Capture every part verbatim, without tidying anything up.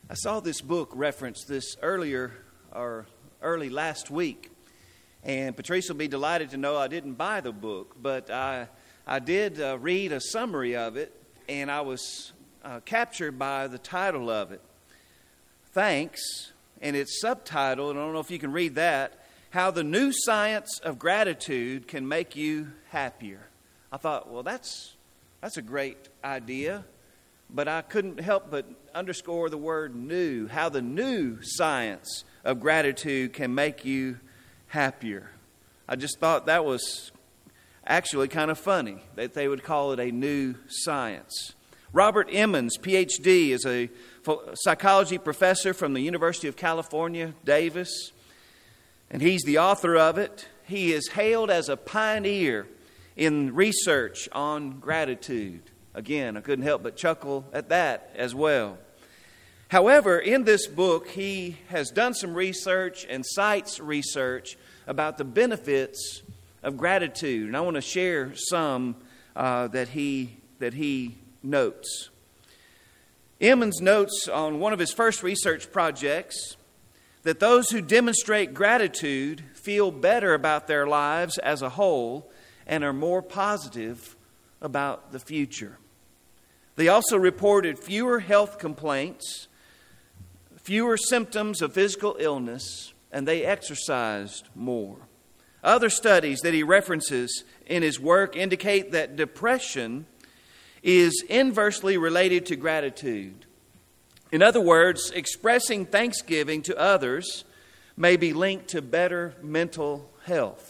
I saw this book referenced this earlier or early last week, and Patrice will be delighted to know I didn't buy the book, but I I did uh, read a summary of it, and I was uh, captured by the title of it. Thanks, and it's subtitled, and I don't know if you can read that, How the New Science of Gratitude Can Make You Happier. I thought, well, that's that's a great idea, but I couldn't help but underscore the word new, how the new science of gratitude can make you happier. I just thought that was actually kind of funny that they would call it a new science. Robert Emmons, P H D, is a psychology professor from the University of California, Davis, and he's the author of it. He is hailed as a pioneer in research on gratitude. Again, I couldn't help but chuckle at that as well. However, in this book, he has done some research and cites research about the benefits of gratitude. And I want to share some uh, that he that he notes. Emmons notes on one of his first research projects that those who demonstrate gratitude feel better about their lives as a whole and are more positive about the future. They also reported fewer health complaints, fewer symptoms of physical illness, and they exercised more. Other studies that he references in his work indicate that depression is inversely related to gratitude. In other words, expressing thanksgiving to others may be linked to better mental health.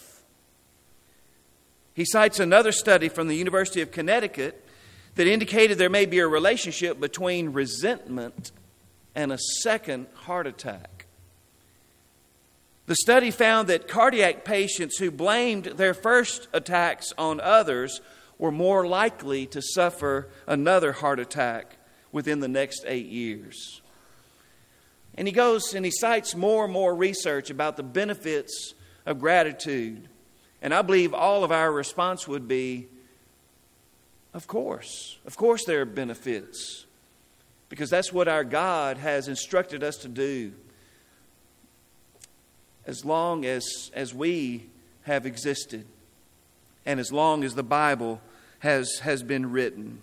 He cites another study from the University of Connecticut that indicated there may be a relationship between resentment and a second heart attack. The study found that cardiac patients who blamed their first attacks on others were more likely to suffer another heart attack within the next eight years. And he goes and he cites more and more research about the benefits of gratitude. And I believe all of our response would be, of course. Of course there are benefits. Because that's what our God has instructed us to do. As long as, as we have existed. And as long as the Bible has, has been written.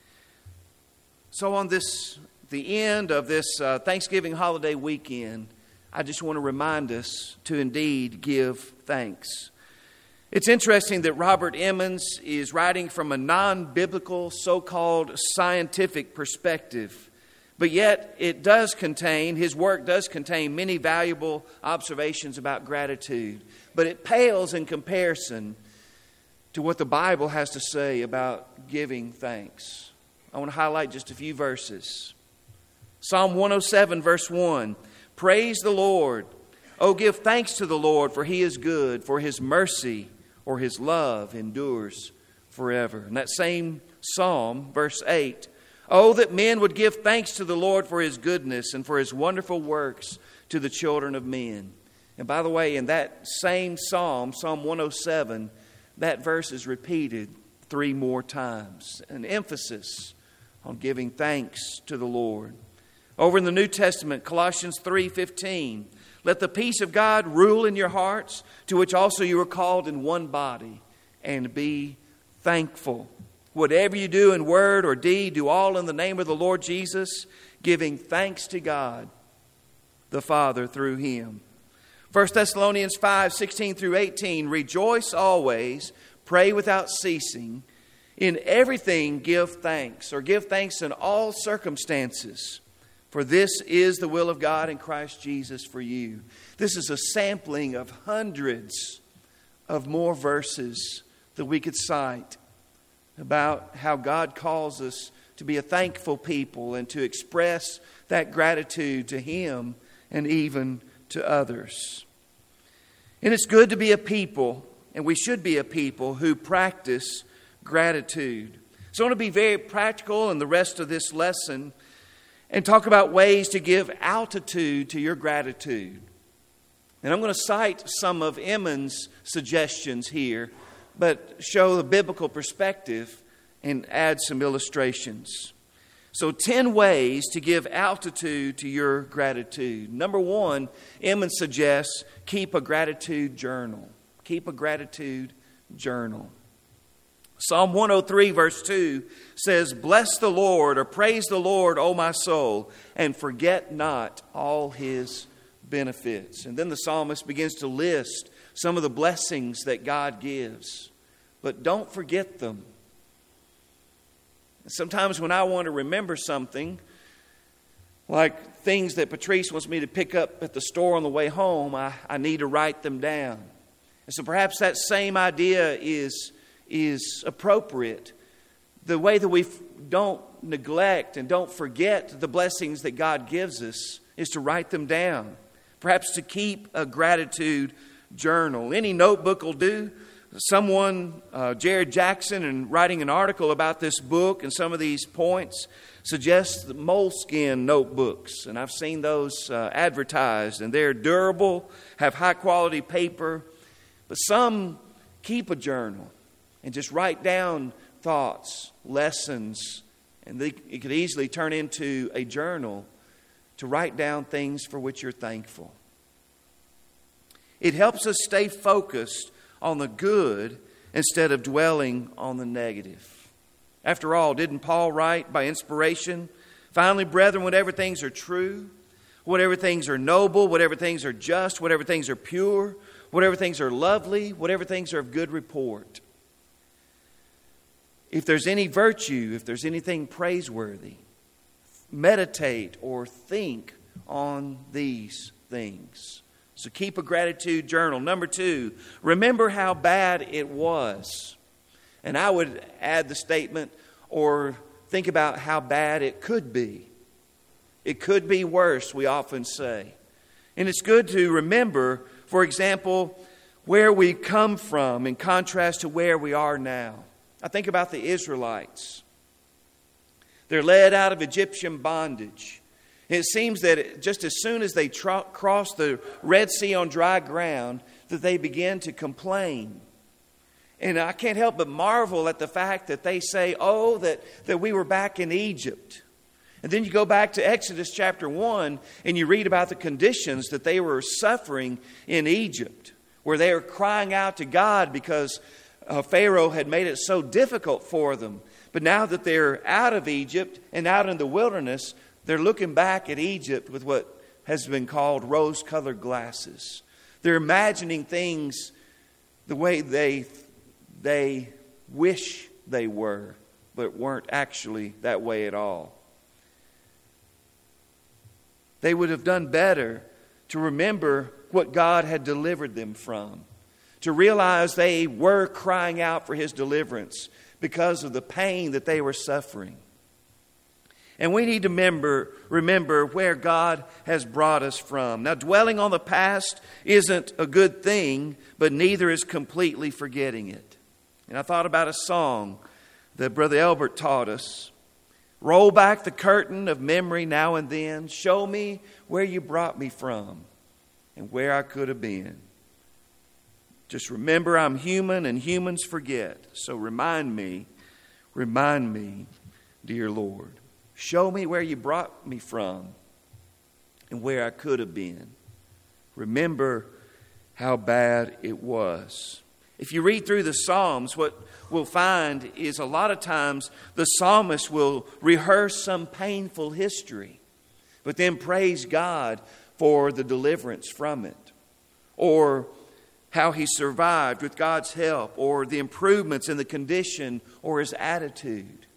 So on this, the end of this uh, Thanksgiving holiday weekend, I just want to remind us to indeed give thanks. It's interesting that Robert Emmons is writing from a non-biblical, so-called scientific perspective. But yet it does contain, his work does contain many valuable observations about gratitude. But it pales in comparison to what the Bible has to say about giving thanks. I want to highlight just a few verses. Psalm one oh seven, verse one. Praise the Lord. Oh, give thanks to the Lord, for He is good, for His mercy or His love endures forever. And that same psalm, verse eight. Oh, that men would give thanks to the Lord for His goodness and for His wonderful works to the children of men. And by the way, in that same psalm, Psalm one oh seven, that verse is repeated three more times. An emphasis on giving thanks to the Lord. Over in the New Testament, Colossians three fifteen. Let the peace of God rule in your hearts, to which also you are called in one body, and be thankful. Whatever you do in word or deed, do all in the name of the Lord Jesus, giving thanks to God, the Father, through Him. First Thessalonians five sixteen through eighteen. Rejoice always, pray without ceasing. In everything give thanks, or give thanks in all circumstances. For this is the will of God in Christ Jesus for you. This is a sampling of hundreds of more verses that we could cite about how God calls us to be a thankful people and to express that gratitude to Him and even to others. And it's good to be a people, and we should be a people who practice gratitude. So I want to be very practical in the rest of this lesson and talk about ways to give altitude to your gratitude. And I'm going to cite some of Emmons' suggestions here, but show the biblical perspective and add some illustrations. So ten ways to give altitude to your gratitude. Number one, Emmons suggests keep a gratitude journal. Keep a gratitude journal. Psalm one oh three verse two says, "Bless the Lord," or "Praise the Lord, O my soul, and forget not all His benefits." And then the psalmist begins to list some of the blessings that God gives. But don't forget them. Sometimes when I want to remember something, like things that Patrice wants me to pick up at the store on the way home, I, I need to write them down. And so perhaps that same idea is, is appropriate. The way that we f- don't neglect and don't forget the blessings that God gives us is to write them down. Perhaps to keep a gratitude journal. Any notebook will do. Someone, uh, Jared Jackson, in writing an article about this book and some of these points, suggests the Moleskine notebooks. And I've seen those uh, advertised, and they're durable, have high quality paper. But some keep a journal and just write down thoughts, lessons, and they, it could easily turn into a journal to write down things for which you're thankful. It helps us stay focused on the good instead of dwelling on the negative. After all, didn't Paul write by inspiration, "Finally, brethren, whatever things are true, whatever things are noble, whatever things are just, whatever things are pure, whatever things are lovely, whatever things are of good report. If there's any virtue, if there's anything praiseworthy, meditate or think on these things." So keep a gratitude journal. Number two, remember how bad it was. And I would add the statement, or think about how bad it could be. It could be worse, we often say. And it's good to remember, for example, where we come from in contrast to where we are now. I think about the Israelites. They're led out of Egyptian bondage. It seems that just as soon as they tr- cross the Red Sea on dry ground, that they begin to complain. And I can't help but marvel at the fact that they say, oh, that, that we were back in Egypt. And then you go back to Exodus chapter one and you read about the conditions that they were suffering in Egypt, where they were crying out to God because uh, Pharaoh had made it so difficult for them. But now that they're out of Egypt and out in the wilderness, they're looking back at Egypt with what has been called rose-colored glasses. They're imagining things the way they, they wish they were, but weren't actually that way at all. They would have done better to remember what God had delivered them from, to realize they were crying out for His deliverance because of the pain that they were suffering. And we need to remember, remember where God has brought us from. Now, dwelling on the past isn't a good thing, but neither is completely forgetting it. And I thought about a song that Brother Elbert taught us. Roll back the curtain of memory now and then. Show me where you brought me from and where I could have been. Just remember I'm human and humans forget. So remind me, remind me, dear Lord. Show me where you brought me from and where I could have been. Remember how bad it was. If you read through the Psalms, what we'll find is a lot of times the psalmist will rehearse some painful history, but then praise God for the deliverance from it, or how he survived with God's help, or the improvements in the condition or his attitude.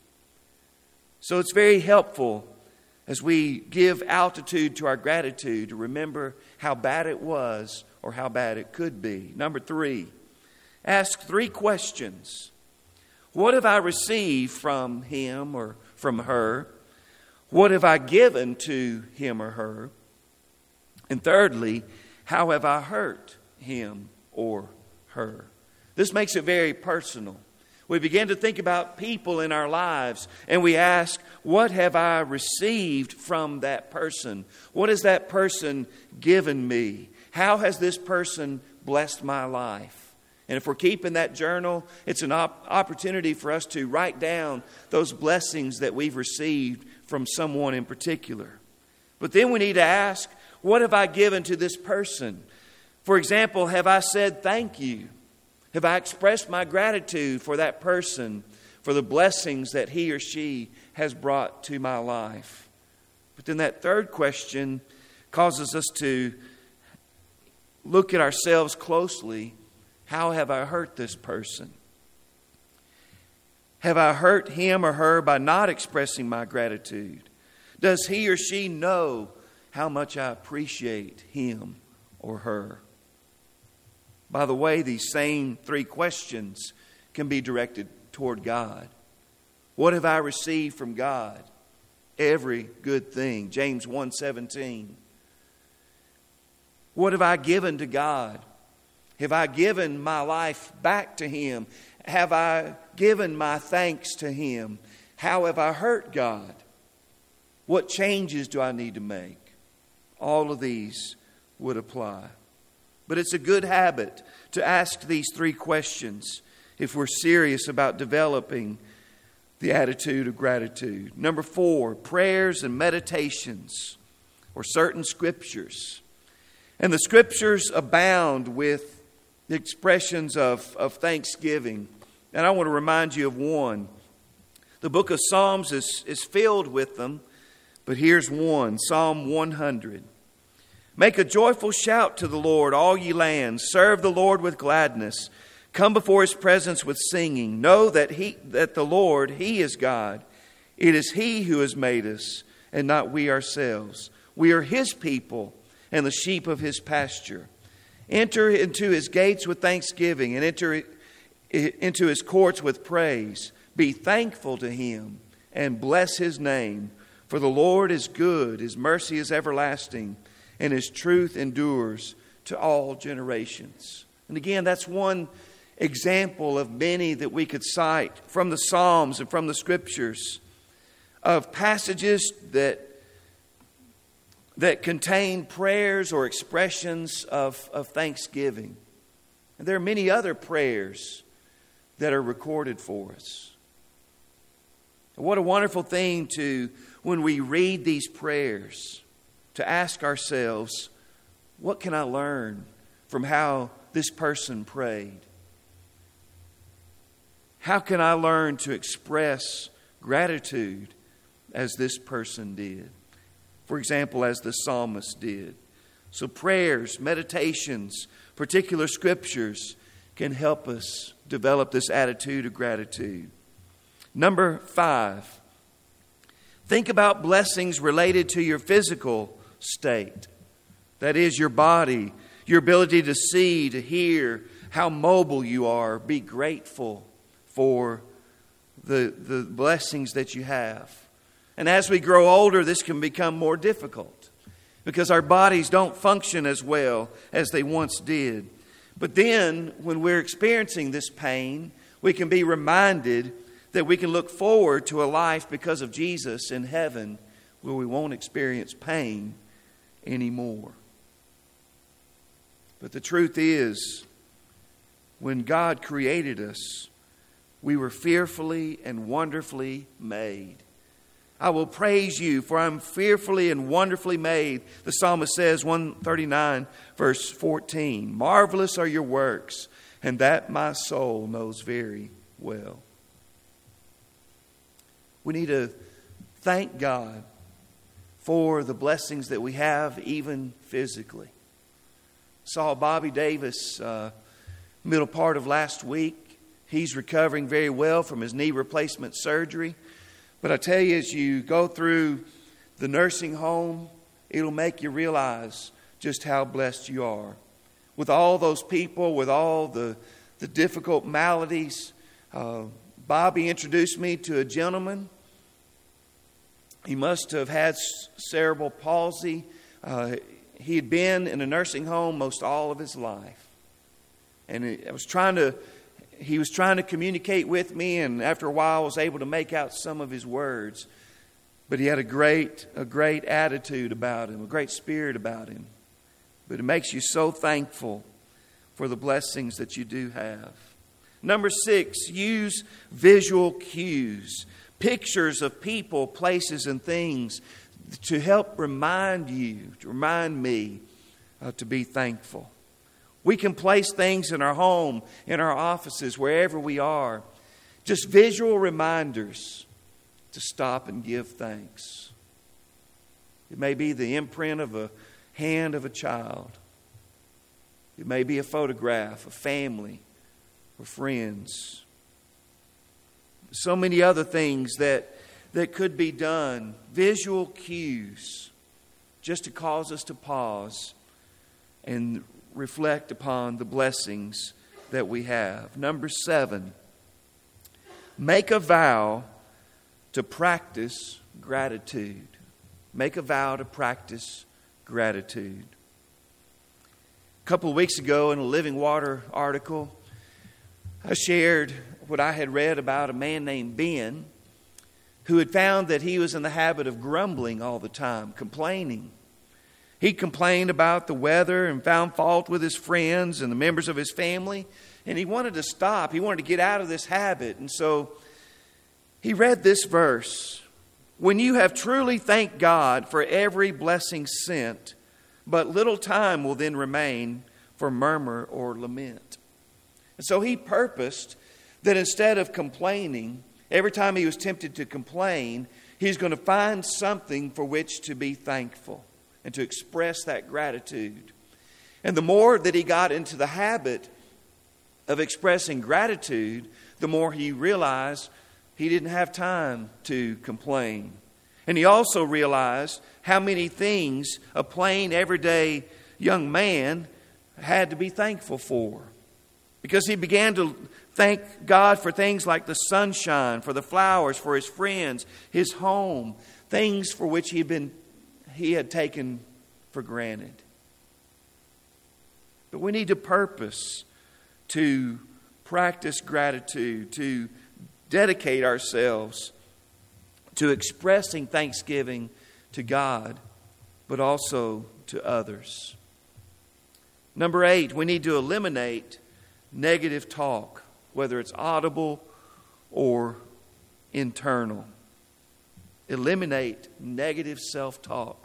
So it's very helpful as we give altitude to our gratitude to remember how bad it was or how bad it could be. Number three, ask three questions. What have I received from him or from her? What have I given to him or her? And thirdly, how have I hurt him or her? This makes it very personal. We begin to think about people in our lives and we ask, what have I received from that person? What has that person given me? How has this person blessed my life? And if we're keeping that journal, it's an op- opportunity for us to write down those blessings that we've received from someone in particular. But then we need to ask, what have I given to this person? For example, have I said thank you? Have I expressed my gratitude for that person, for the blessings that he or she has brought to my life? But then that third question causes us to look at ourselves closely. How have I hurt this person? Have I hurt him or her by not expressing my gratitude? Does he or she know how much I appreciate him or her? By the way, these same three questions can be directed toward God. What have I received from God? Every good thing. James one seventeen. What have I given to God? Have I given my life back to Him? Have I given my thanks to Him? How have I hurt God? What changes do I need to make? All of these would apply. But it's a good habit to ask these three questions if we're serious about developing the attitude of gratitude. Number four, prayers and meditations or certain scriptures. And the scriptures abound with the expressions of, of thanksgiving. And I want to remind you of one. The book of Psalms is, is filled with them, but here's one, Psalm one hundred. Make a joyful shout to the Lord, all ye lands. Serve the Lord with gladness. Come before His presence with singing. Know that He, that the Lord, He is God. It is He who has made us, and not we ourselves. We are His people and the sheep of His pasture. Enter into His gates with thanksgiving and enter into His courts with praise. Be thankful to Him and bless His name. For the Lord is good, His mercy is everlasting, and His truth endures to all generations. And again, that's one example of many that we could cite from the Psalms and from the Scriptures of passages that that contain prayers or expressions of, of thanksgiving. And there are many other prayers that are recorded for us. What a wonderful thing to, when we read these prayers, to ask ourselves, what can I learn from how this person prayed? How can I learn to express gratitude as this person did? For example, as the psalmist did. So prayers, meditations, particular scriptures can help us develop this attitude of gratitude. Number five, think about blessings related to your physical state. That is, your body, your ability to see, to hear, how mobile you are. Be grateful for the, the blessings that you have. And as we grow older, this can become more difficult because our bodies don't function as well as they once did. But then, when we're experiencing this pain, we can be reminded that we can look forward to a life because of Jesus in heaven where we won't experience pain anymore. But the truth is, when God created us, we were fearfully and wonderfully made. I will praise you, for I'm fearfully and wonderfully made. The psalmist says, one thirty-nine, verse fourteen, marvelous are your works, and that my soul knows very well. We need to thank God for the blessings that we have, even physically. Saw Bobby Davis uh, middle part of last week. He's recovering very well from his knee replacement surgery. But I tell you, as you go through the nursing home, it'll make you realize just how blessed you are. With all those people, with all the, the difficult maladies, uh, Bobby introduced me to a gentleman. He must have had cerebral palsy. Uh, he had been in a nursing home most all of his life. And I was trying to... He was trying to communicate with me, and after a while I was able to make out some of his words. But he had a great, a great attitude about him, a great spirit about him. But it makes you so thankful for the blessings that you do have. Number six, use visual cues. pictures of people, places, and things to help remind you, to remind me uh, to be thankful. We can place things in our home, in our offices, wherever we are. Just visual reminders to stop and give thanks. It may be the imprint of a hand of a child. It may be a photograph of family or friends. So many other things that, that could be done. Visual cues just to cause us to pause and reflect upon the blessings that we have. Number seven, make a vow to practice gratitude. Make a vow to practice gratitude. A couple of weeks ago in a Living Water article, I shared what I had read about a man named Ben who had found that he was in the habit of grumbling all the time, complaining. He complained about the weather and found fault with his friends and the members of his family, and he wanted to stop. He wanted to get out of this habit. And so he read this verse. When you have truly thanked God for every blessing sent, but little time will then remain for murmur or lament. And so he purposed that instead of complaining, every time he was tempted to complain, he's going to find something for which to be thankful and to express that gratitude. And the more that he got into the habit of expressing gratitude, the more he realized he didn't have time to complain. And he also realized how many things a plain, everyday young man had to be thankful for. Because he began to thank God for things like the sunshine, for the flowers, for his friends, his home, things for which he had been he had taken for granted. But we need to purpose to practice gratitude, to dedicate ourselves to expressing thanksgiving to God, but also to others. Number eight, we need to eliminate negative talk, whether it's audible or internal. Eliminate negative self-talk.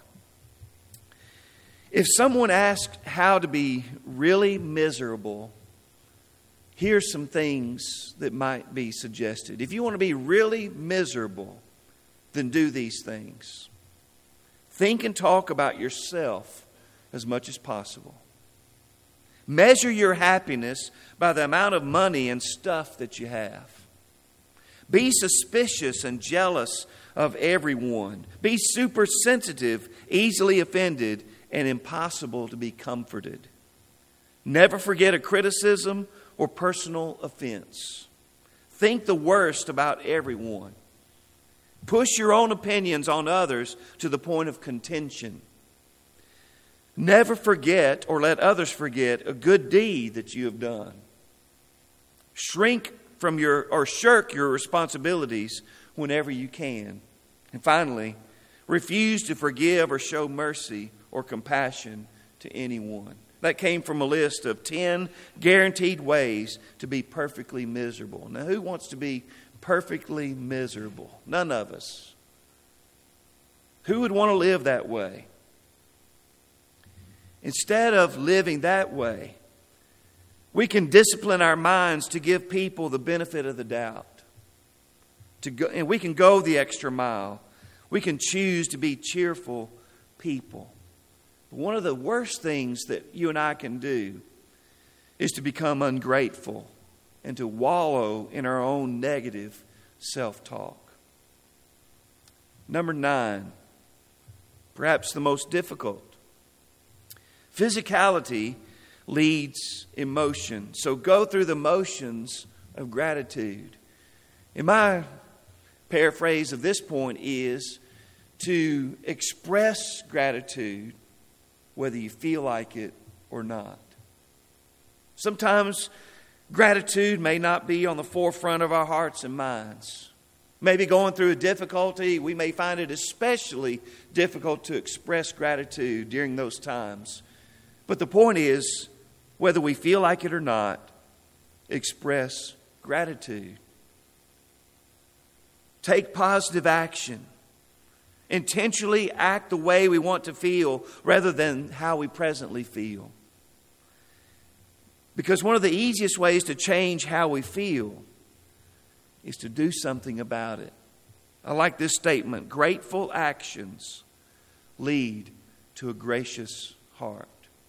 If someone asks how to be really miserable, here's some things that might be suggested. If you want to be really miserable, then do these things. Think and talk about yourself as much as possible. Measure your happiness by the amount of money and stuff that you have. Be suspicious and jealous of everyone. Be super sensitive, easily offended, and impossible to be comforted. Never forget a criticism or personal offense. Think the worst about everyone. Push your own opinions on others to the point of contention. Never forget or let others forget a good deed that you have done. Shrink from your or shirk your responsibilities whenever you can. And finally, refuse to forgive or show mercy or compassion to anyone. That came from a list of ten guaranteed ways to be perfectly miserable. Now, who wants to be perfectly miserable? None of us. Who would want to live that way? Instead of living that way, we can discipline our minds to give people the benefit of the doubt. To go, and we can go the extra mile. We can choose to be cheerful people. But one of the worst things that you and I can do is to become ungrateful and to wallow in our own negative self-talk. Number nine, perhaps the most difficult. Physicality leads emotion. So go through the motions of gratitude. And my paraphrase of this point is to express gratitude whether you feel like it or not. Sometimes gratitude may not be on the forefront of our hearts and minds. Maybe going through a difficulty, we may find it especially difficult to express gratitude during those times. But the point is, whether we feel like it or not, express gratitude. take positive action, intentionally act the way we want to feel rather than how we presently feel. Because one of the easiest ways to change how we feel is to do something about it. I like this statement: grateful actions lead to a gracious heart.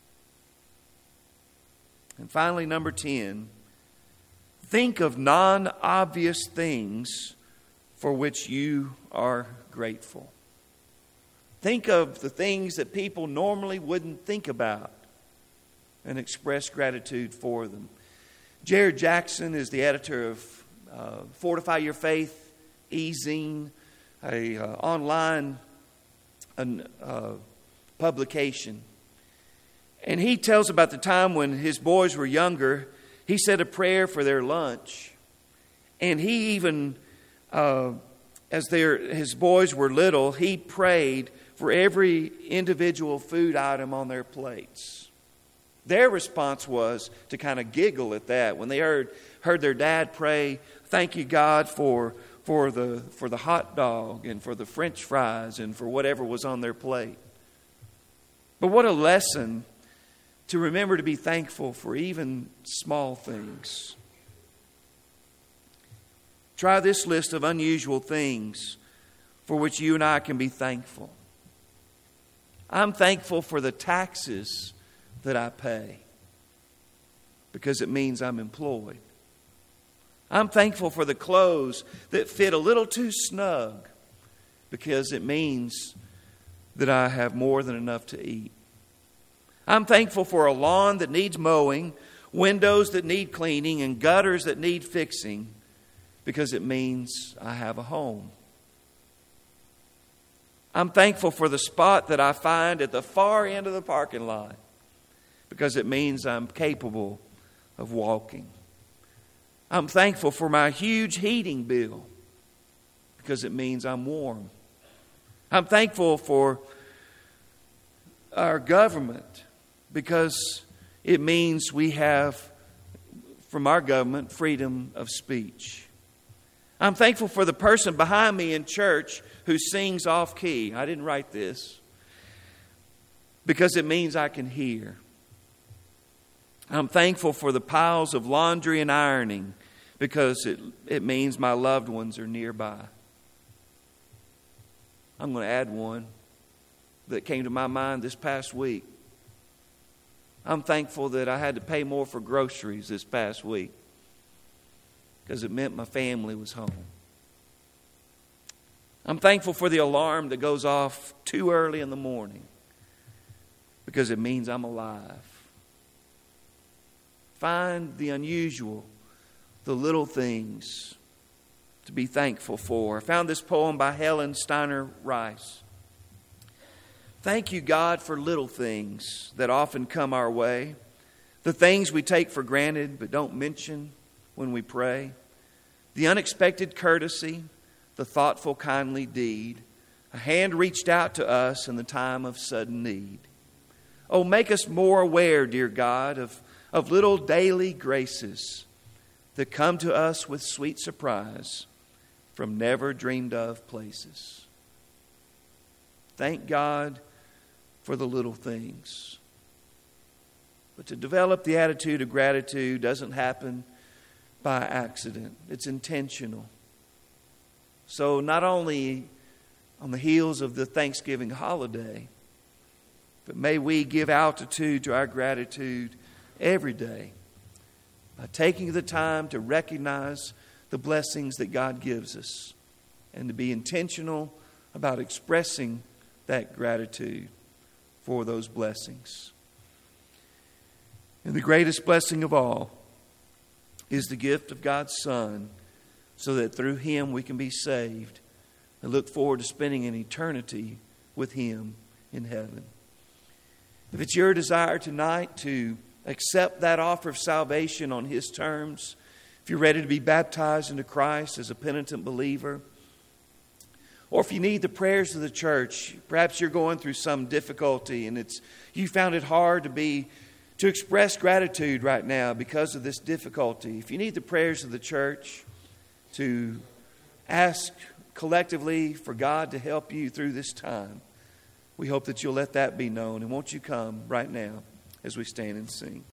And finally, number ten, think of non-obvious things for which you are grateful. Think of the things that people normally wouldn't think about and express gratitude for them. Jared Jackson is the editor of uh, Fortify Your Faith e-zine, a uh, online uh, publication. And he tells about the time when his boys were younger. He said a prayer for their lunch. And he even, uh, as their, his boys were little, he prayed for every individual food item on their plates. Their response was to kind of giggle at that. When they heard heard their dad pray, thank you, God, for, for, the, for the hot dog and for the French fries and for whatever was on their plate. But what a lesson to remember to be thankful for even small things. Try this list of unusual things for which you and I can be thankful. I'm thankful for the taxes that I pay because it means I'm employed. I'm thankful for the clothes that fit a little too snug because it means that I have more than enough to eat. I'm thankful for a lawn that needs mowing, windows that need cleaning, and gutters that need fixing because it means I have a home. I'm thankful for the spot that I find at the far end of the parking lot because it means I'm capable of walking. I'm thankful for my huge heating bill because it means I'm warm. I'm thankful for our government because it means we have, from our government, freedom of speech. I'm thankful for the person behind me in church who sings off key. I didn't write this because it means I can hear. I'm thankful for the piles of laundry and ironing because it, it means my loved ones are nearby. I'm going to add one that came to my mind this past week. I'm thankful that I had to pay more for groceries this past week because it meant my family was home. I'm thankful for the alarm that goes off too early in the morning because it means I'm alive. Find the unusual, the little things to be thankful for. I found this poem by Helen Steiner Rice. Thank you, God, for little things that often come our way, the things we take for granted but don't mention when we pray, the unexpected courtesy, the thoughtful, kindly deed, a hand reached out to us in the time of sudden need. Oh, make us more aware, dear God, of, of little daily graces that come to us with sweet surprise from never dreamed of places. Thank God for the little things. But to develop the attitude of gratitude doesn't happen by accident. It's intentional. So not only on the heels of the Thanksgiving holiday, but may we give altitude to our gratitude every day by taking the time to recognize the blessings that God gives us and to be intentional about expressing that gratitude for those blessings. And the greatest blessing of all is the gift of God's Son, so that through Him we can be saved and look forward to spending an eternity with Him in heaven. If it's your desire tonight to accept that offer of salvation on His terms, if you're ready to be baptized into Christ as a penitent believer, or if you need the prayers of the church, perhaps you're going through some difficulty and it's you found it hard to be to express gratitude right now because of this difficulty. If you need the prayers of the church to ask collectively for God to help you through this time. We hope that you'll let that be known. And won't you come right now as we stand and sing?